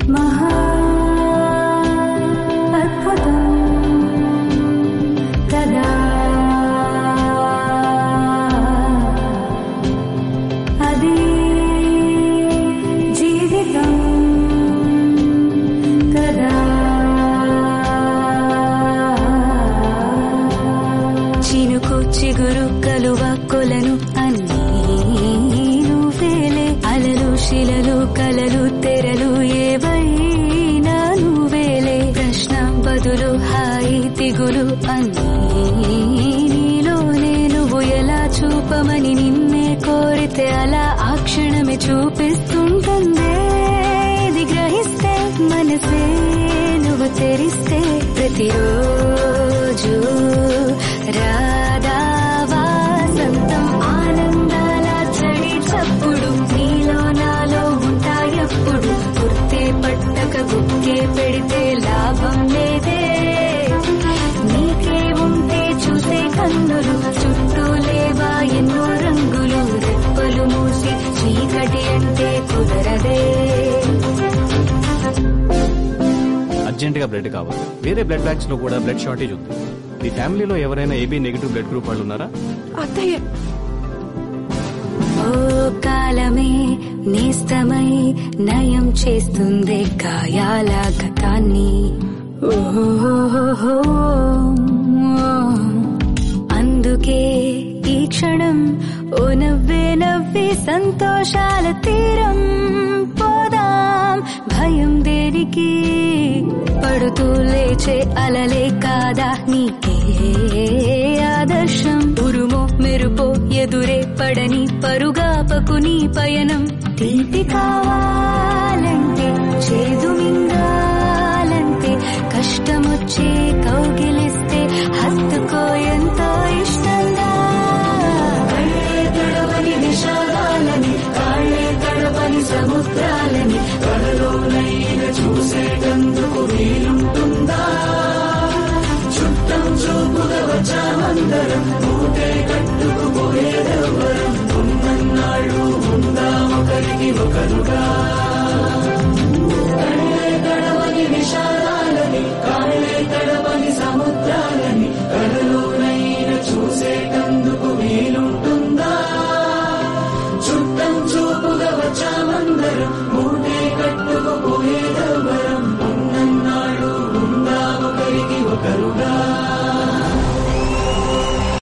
మహా అద్భుతం కదా అది జీవితం కదా చినుకు చిగురు కలువ కొలను అన్నీ నువ్వేలే అలలు శిలలు కలలు తెరలు ఏవైనా నువ్వేలే ప్రశ్న బదులు హాయి దిగులు అన్నీ నీలోనే నువ్వు ఎలా చూపమని నిన్నే కోరితే అలా ఆ క్షణమే చూపిస్తుంటుందే ఇది గ్రహిస్తే మనసే నువ్వు తెరిస్తే ప్రతిరోజు రాధా వాసంతం ఆనందాల చడి చప్పుడు నీలో నాలో ఉంటాయప్పుడు గుర్తే పట్టక గుక్కే పెడితే లాభం లేదే నీకే ఉంటే చూసే కన్నులు చుట్టూ లేవా ఎన్నో రంగులు రెప్పలు మూసి చీకటి అంటే కుదరదే. అర్జెంటుగా బ్లడ్ కావాలి. వేరే బ్లడ్ బ్యాంక్స్ లో కూడా బ్లడ్ షార్టేజ్ ఉంది. మీ ఫ్యామిలీలో ఎవరైనా ఏబీ నెగిటివ్ బ్లడ్ గ్రూప్ వాళ్ళు ఉన్నారా? అత్తయ్య. ఓ కాలమే నేస్తమై నయం చేస్తుంది గాయాల గతాన్ని. అందుకే ఈ క్షణం ఓ నవ్వే నవ్వి సంతోషాల తీరం పోదాం భయం దేనికి పడుతూ లేచే అలలే కాదా నీకే ఆదర్శం ఉరుమో మెరుపో ఎదురే పడని పరుగాపకు నీ పయనం తీపి కావాలంటే చేదు మింగాలంటే కష్టమొచ్చే కౌగిలిస్తే హత్తుకో ఎంతో ఇష్టంగా కళ్ళే తడవని నిషాదాలని కాళ్ళే తడవని సముద్రాలని కలలోనైనా చూసేటందుకు వీలుంటుందా చుట్టం చూపుగా వచ్చామందరం మూటే కట్టుకుపోయేదెవ్వరం ఉన్నన్నాళ్ళు ఉందామొకరికి ఒకరుగా